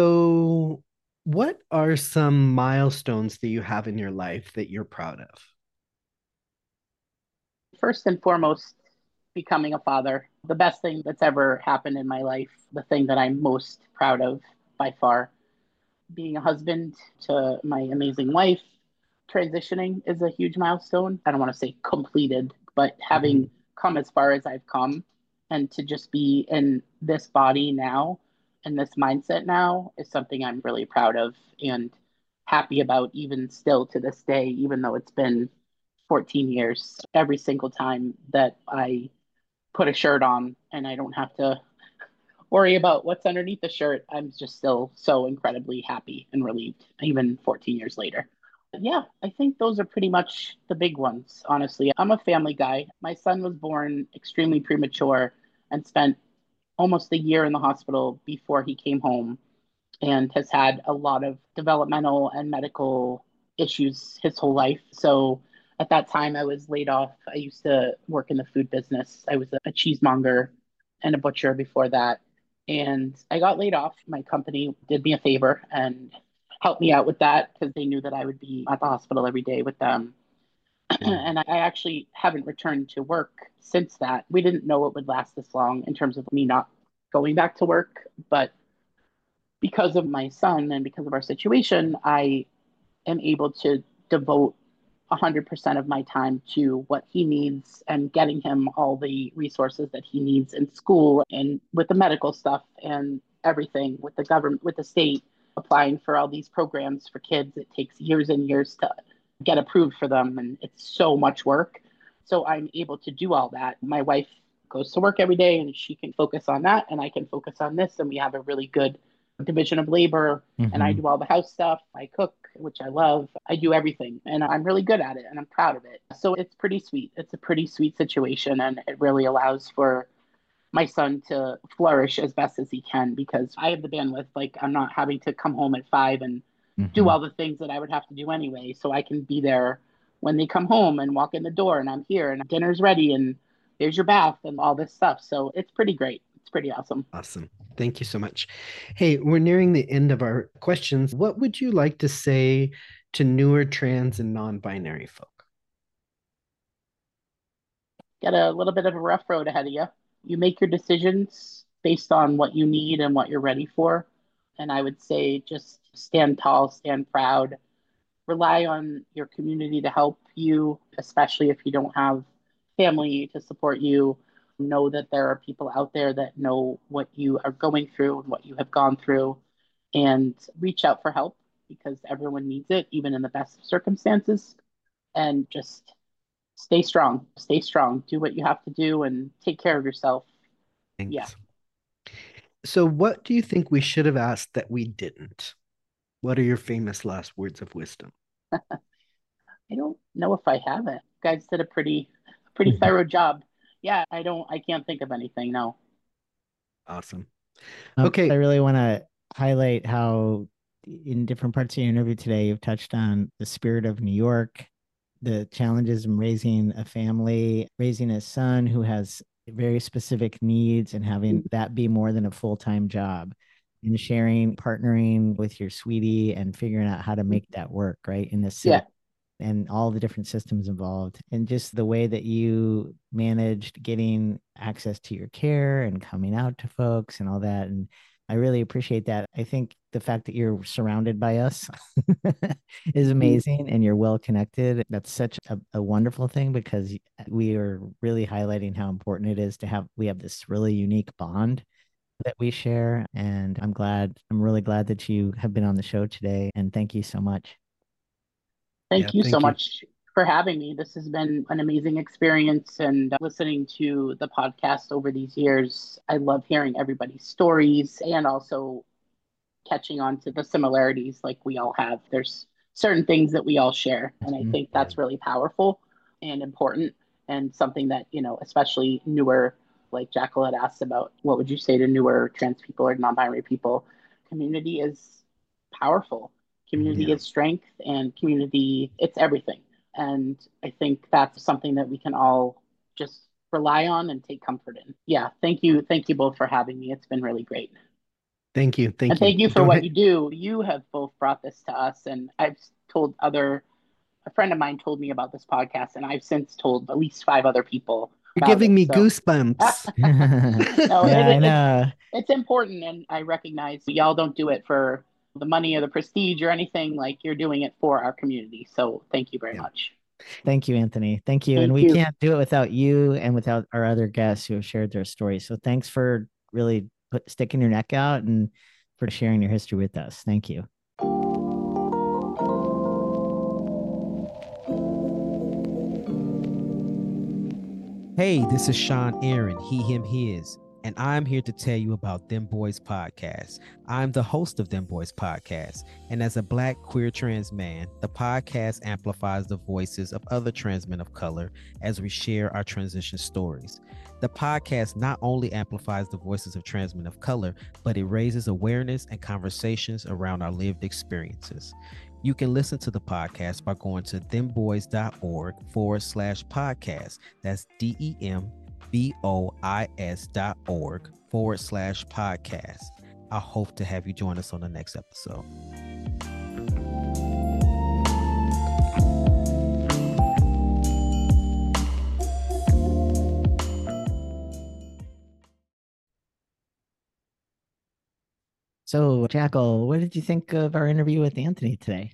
Speaker 1: So what are some milestones that you have in your life that you're proud of?
Speaker 5: First and foremost, becoming a father. The best thing that's ever happened in my life, the thing that I'm most proud of by far. Being a husband to my amazing wife. Transitioning is a huge milestone. I don't want to say completed, but having mm-hmm. come as far as I've come, and to just be in this body now and this mindset now is something I'm really proud of and happy about, even still to this day, even though it's been fourteen years. Every single time that I put a shirt on and I don't have to worry about what's underneath the shirt, I'm just still so incredibly happy and relieved, even fourteen years later. Yeah, I think those are pretty much the big ones, honestly. I'm a family guy. My son was born extremely premature and spent almost a year in the hospital before he came home, and has had a lot of developmental and medical issues his whole life. So at that time, I was laid off. I used to work in the food business. I was a cheesemonger and a butcher before that. And I got laid off. My company did me a favor and helped me out with that because they knew that I would be at the hospital every day with them. And I actually haven't returned to work since that. We didn't know it would last this long in terms of me not going back to work. But because of my son and because of our situation, I am able to devote one hundred percent of my time to what he needs and getting him all the resources that he needs in school and with the medical stuff and everything with the government, with the state, applying for all these programs for kids. It takes years and years to get approved for them, and it's so much work. So I'm able to do all that. My wife goes to work every day and she can focus on that, and I can focus on this, and we have a really good division of labor. Mm-hmm. And I do all the house stuff. I cook, which I love. I do everything, and I'm really good at it, and I'm proud of it. So it's pretty sweet. It's a pretty sweet situation, and it really allows for my son to flourish as best as he can, because I have the bandwidth. Like, I'm not having to come home at five and mm-hmm. do all the things that I would have to do anyway. So I can be there when they come home and walk in the door, and I'm here, and dinner's ready, and there's your bath and all this stuff. So it's pretty great. It's pretty awesome.
Speaker 1: Awesome. Thank you so much. Hey, we're nearing the end of our questions. What would you like to say to newer trans and non-binary folk?
Speaker 5: Got a little bit of a rough road ahead of you. You make your decisions based on what you need and what you're ready for. And I would say just stand tall, stand proud, rely on your community to help you, especially if you don't have family to support you. Know that there are people out there that know what you are going through and what you have gone through, and reach out for help, because everyone needs it, even in the best of circumstances. And just stay strong, stay strong, do what you have to do, and take care of yourself.
Speaker 1: Thanks.
Speaker 5: Yeah.
Speaker 1: So what do you think we should have asked that we didn't? What are your famous last words of wisdom?
Speaker 5: I don't know if I have it. You guys did a pretty, pretty thorough job. Yeah, I don't, I can't think of anything. No.
Speaker 1: Awesome.
Speaker 2: Um,
Speaker 1: okay.
Speaker 2: I really want to highlight how in different parts of your interview today, you've touched on the spirit of New York, the challenges in raising a family, raising a son who has very specific needs, and having that be more than a full-time job, and sharing, partnering with your sweetie and figuring out how to make that work, right? In the city. Yeah. And all the different systems involved, and just the way that you managed getting access to your care and coming out to folks and all that. And I really appreciate that. I think the fact that you're surrounded by us is amazing, and you're well connected. That's such a, a wonderful thing, because we are really highlighting how important it is to have, we have this really unique bond that we share. And I'm glad, I'm really glad that you have been on the show today. And thank you so much.
Speaker 5: Thank
Speaker 1: yeah,
Speaker 5: you
Speaker 1: thank
Speaker 5: so
Speaker 1: you.
Speaker 5: much for having me. This has been an amazing experience, and listening to the podcast over these years, I love hearing everybody's stories and also catching on to the similarities like we all have. There's certain things that we all share, and I think that's really powerful and important, and something that, you know, especially newer, like Jackal had asked about, what would you say to newer trans people or non-binary people? Community is powerful. Community yeah. is strength, and community, it's everything. And I think that's something that we can all just rely on and take comfort in. Yeah. Thank you. Thank you both for having me. It's been really great.
Speaker 1: Thank you. Thank
Speaker 5: and
Speaker 1: you.
Speaker 5: thank you for
Speaker 1: Don't
Speaker 5: what
Speaker 1: hit-
Speaker 5: you do. You have both brought this to us, and I've told other, a friend of mine told me about this podcast, and I've since told at least five other people.
Speaker 1: You're giving
Speaker 5: it,
Speaker 1: me
Speaker 5: so.
Speaker 1: goosebumps.
Speaker 5: no,
Speaker 2: yeah,
Speaker 5: it,
Speaker 2: I know.
Speaker 5: It's, it's important, and I recognize y'all don't do it for the money or the prestige or anything. Like, you're doing it for our community. So thank you very
Speaker 1: yeah.
Speaker 5: much.
Speaker 2: Thank you, Anthony. Thank you.
Speaker 5: Thank
Speaker 2: and we
Speaker 5: you.
Speaker 2: can't do it without you and without our other guests who have shared their stories. So thanks for really put, sticking your neck out and for sharing your history with us. Thank you.
Speaker 6: Hey, this is Sean Aaron, he, him, his, and I'm here to tell you about Them Boys Podcast. I'm the host of Them Boys Podcast, and as a Black queer trans man, the podcast amplifies the voices of other trans men of color as we share our transition stories. The podcast not only amplifies the voices of trans men of color, but it raises awareness and conversations around our lived experiences. You can listen to the podcast by going to themboys.org forward slash podcast. That's D E M B O I S dot org forward slash podcast. I hope to have you join us on the next episode.
Speaker 2: So, Jackal, what did you think of our interview with Anthony today?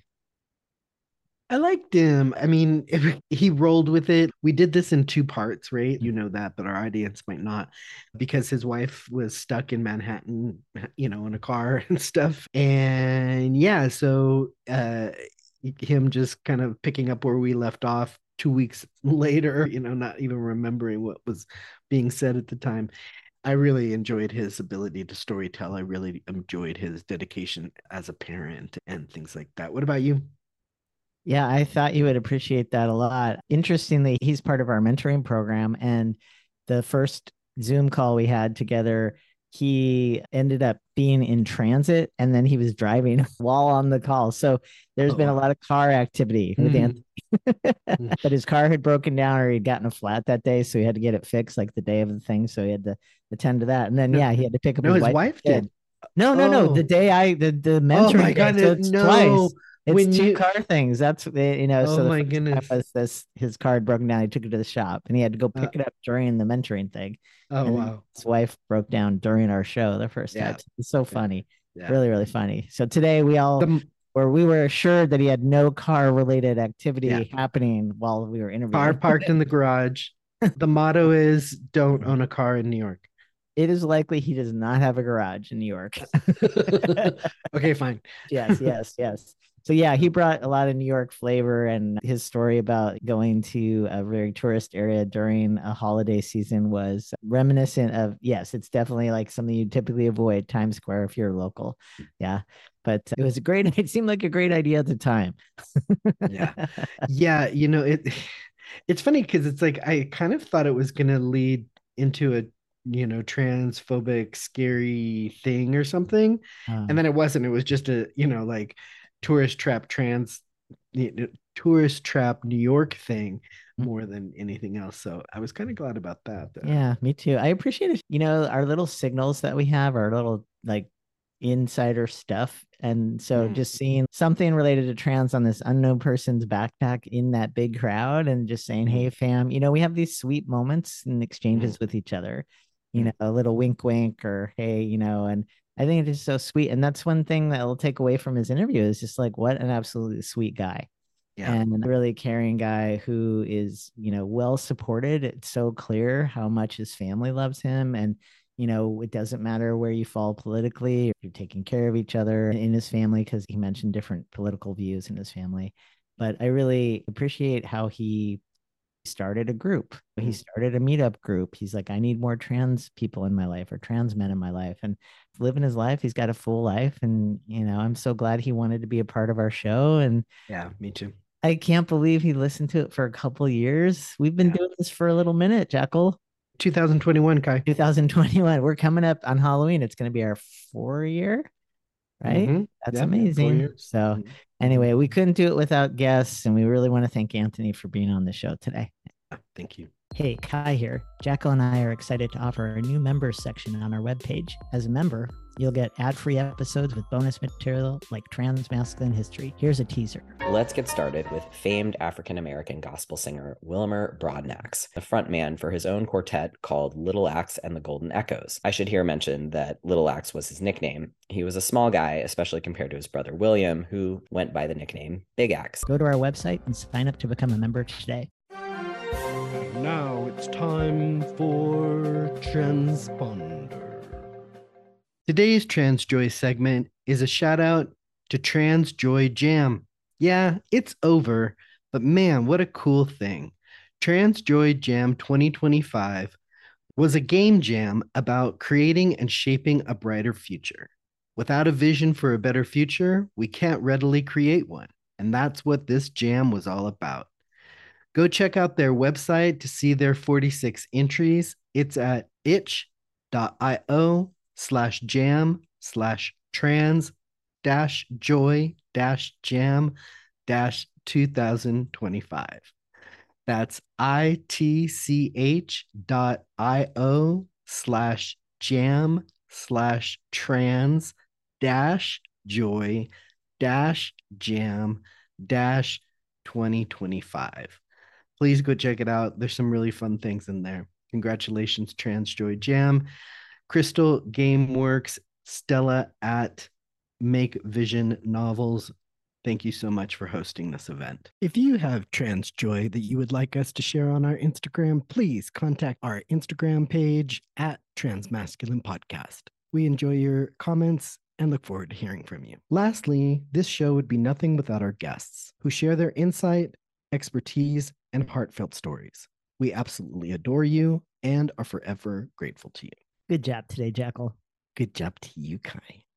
Speaker 1: I liked him. I mean, if he rolled with it. We did this in two parts, right? You know that, but our audience might not, because his wife was stuck in Manhattan, you know, in a car and stuff. And yeah, so uh, him just kind of picking up where we left off two weeks later, you know, not even remembering what was being said at the time. I really enjoyed his ability to storytell. I really enjoyed his dedication as a parent and things like that. What about you?
Speaker 2: Yeah, I thought you would appreciate that a lot. Interestingly, he's part of our mentoring program. And the first Zoom call we had together, he ended up being in transit and then he was driving while on the call. So there's oh, been a lot of car activity with mm. Anthony. But his car had broken down or he'd gotten a flat that day. So he had to get it fixed like the day of the thing. So he had to attend to that. And then, no, yeah, he had to pick up
Speaker 1: no,
Speaker 2: his,
Speaker 1: his
Speaker 2: wife.
Speaker 1: wife did.
Speaker 2: No, no, oh. no. The day I, the, the mentoring. Oh my God, so it's no. twice. It's when two you... car things. That's, you know,
Speaker 1: oh
Speaker 2: so the
Speaker 1: my goodness.
Speaker 2: Was this, his car had broken down. He took it to the shop and he had to go pick uh, it up during the mentoring thing.
Speaker 1: Oh,
Speaker 2: and
Speaker 1: wow.
Speaker 2: His wife broke down during our show the first
Speaker 1: yeah.
Speaker 2: time. It's so funny.
Speaker 1: Yeah.
Speaker 2: Really, really funny. So today we all, the... where we were assured that he had no car related activity yeah. happening while we were interviewing.
Speaker 1: Car parked in the garage. The motto is don't own a car in New York.
Speaker 2: It is likely he does not have a garage in New York.
Speaker 1: Okay, fine.
Speaker 2: Yes, yes, yes. So yeah, he brought a lot of New York flavor, and his story about going to a very tourist area during a holiday season was reminiscent of, yes, it's definitely like something you typically avoid, Times Square, if you're local. Yeah. But it was a great, it seemed like a great idea at the time.
Speaker 1: yeah. Yeah. You know, it, it's funny because it's like, I kind of thought it was going to lead into a, you know, transphobic, scary thing or something. Um, and then it wasn't, it was just a, you know, like, tourist trap trans tourist trap New York thing more than anything else. So I was kind of glad about that.
Speaker 2: Uh, yeah, me too. I appreciate it. You know, our little signals that we have, our little like insider stuff. And so mm. just seeing something related to trans on this unknown person's backpack in that big crowd and just saying, mm. hey fam, you know, we have these sweet moments and exchanges mm. with each other, you mm. know, a little wink, wink, or, hey, you know, and I think it is so sweet. And that's one thing that I'll take away from his interview is just like, what an absolutely sweet guy. Yeah. And a really caring guy who is, you know, well supported. It's so clear how much his family loves him. And, you know, it doesn't matter where you fall politically, you're taking care of each other in his family, because he mentioned different political views in his family. But I really appreciate how he started a group. He started a meetup group. He's like, I need more trans people in my life, or trans men in my life, and living his life. He's got a full life. And, you know, I'm so glad he wanted to be a part of our show. And
Speaker 1: yeah, me too.
Speaker 2: I can't believe he listened to it for a couple of years. We've been yeah. doing this for a little minute, Jackal.
Speaker 1: twenty twenty-one, Kai.
Speaker 2: twenty twenty-one. We're coming up on Halloween. It's going to be our four year, right? Mm-hmm. That's yeah, amazing. So mm-hmm. anyway, we couldn't do it without guests. And we really want to thank Anthony for being on the show today.
Speaker 1: Thank you.
Speaker 2: Hey, Kai here. Jackal and I are excited to offer a new members section on our webpage. As a member, You'll get ad-free episodes with bonus material like trans masculine history. Here's a teaser.
Speaker 4: Let's get started with famed African-American gospel singer Wilmer Broadnax, the frontman for his own quartet called Little Axe and the Golden Echoes. I should here mention that Little Axe was his nickname. He was a small guy, especially compared to his brother William, who went by the nickname Big Axe.
Speaker 2: Go to our website and sign up to become a member today.
Speaker 1: Now it's time for Transponder. Today's TransJoy segment is a shout out to TransJoy Jam. Yeah, it's over, but man, what a cool thing. TransJoy Jam twenty twenty-five was a game jam about creating and shaping a brighter future. Without a vision for a better future, we can't readily create one. And that's what this jam was all about. Go check out their website to see their forty-six entries. It's at itch.io slash jam slash trans dash joy dash jam dash two thousand twenty-five. That's itch dot io slash jam slash trans dash joy dash jam dash twenty twenty-five. Please go check it out. There's some really fun things in there. Congratulations, TransJoy Jam, Crystal Gameworks, Stella at Make Vision Novels. Thank you so much for hosting this event. If you have TransJoy that you would like us to share on our Instagram, please contact our Instagram page at Transmasculine Podcast. We enjoy your comments and look forward to hearing from you. Lastly, this show would be nothing without our guests who share their insight, expertise, and heartfelt stories. We absolutely adore you and are forever grateful to you.
Speaker 2: Good job today, Jackal.
Speaker 1: Good job to you, Kai.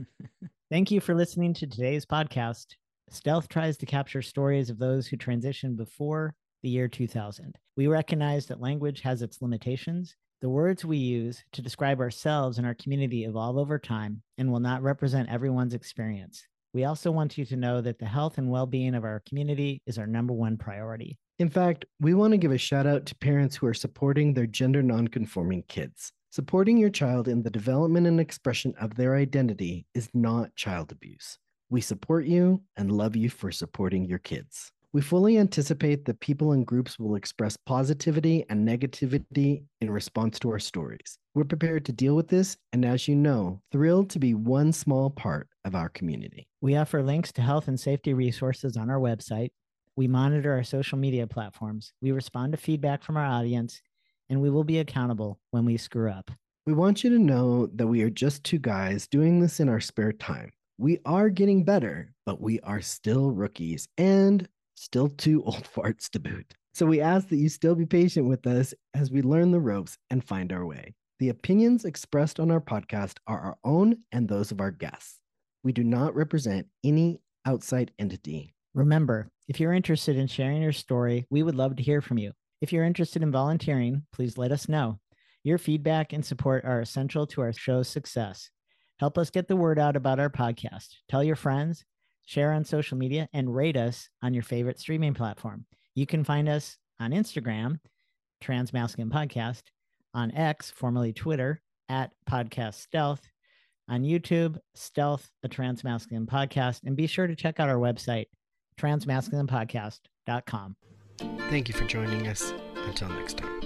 Speaker 2: Thank you for listening to today's podcast. Stealth tries to capture stories of those who transitioned before the year two thousand. We recognize that language has its limitations. The words we use to describe ourselves and our community evolve over time and will not represent everyone's experience. We also want you to know that the health and well-being of our community is our number one priority.
Speaker 1: In fact, we want to give a shout out to parents who are supporting their gender nonconforming kids. Supporting your child in the development and expression of their identity is not child abuse. We support you and love you for supporting your kids. We fully anticipate that people and groups will express positivity and negativity in response to our stories. We're prepared to deal with this, and as you know, thrilled to be one small part of our community.
Speaker 2: We offer links to health and safety resources on our website. We monitor our social media platforms. We respond to feedback from our audience, and we will be accountable when we screw up.
Speaker 1: We want you to know that we are just two guys doing this in our spare time. We are getting better, but we are still rookies and still two old farts to boot. So we ask that you still be patient with us as we learn the ropes and find our way. The opinions expressed on our podcast are our own and those of our guests. We do not represent any outside entity.
Speaker 2: Remember, if you're interested in sharing your story, we would love to hear from you. If you're interested in volunteering, please let us know. Your feedback and support are essential to our show's success. Help us get the word out about our podcast. Tell your friends, share on social media, and rate us on your favorite streaming platform. You can find us on Instagram, Transmasculine Podcast, on X, formerly Twitter, at Podcast Stealth, on YouTube, Stealth, a Transmasculine Podcast, and be sure to check out our website, transmasculine podcast dot com.
Speaker 1: Thank you for joining us. Until next time.